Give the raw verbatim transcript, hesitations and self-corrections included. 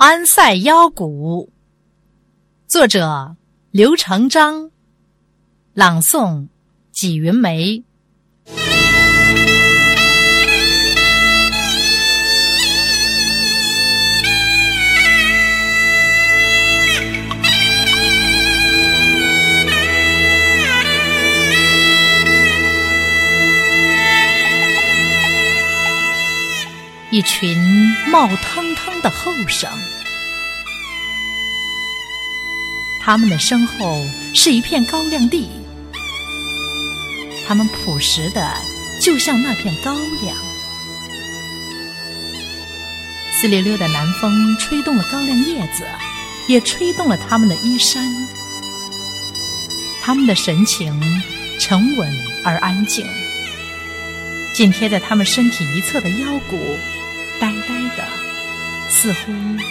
安塞腰鼓，作者刘成章，朗诵纪云梅。一群冒腾腾的后生，他们的身后是一片高粱地，他们朴实的就像那片高粱。呲溜溜的南风吹动了高粱叶子，也吹动了他们的衣衫。他们的神情沉稳而安静，紧贴在他们身体一侧的腰鼓呆呆的，似乎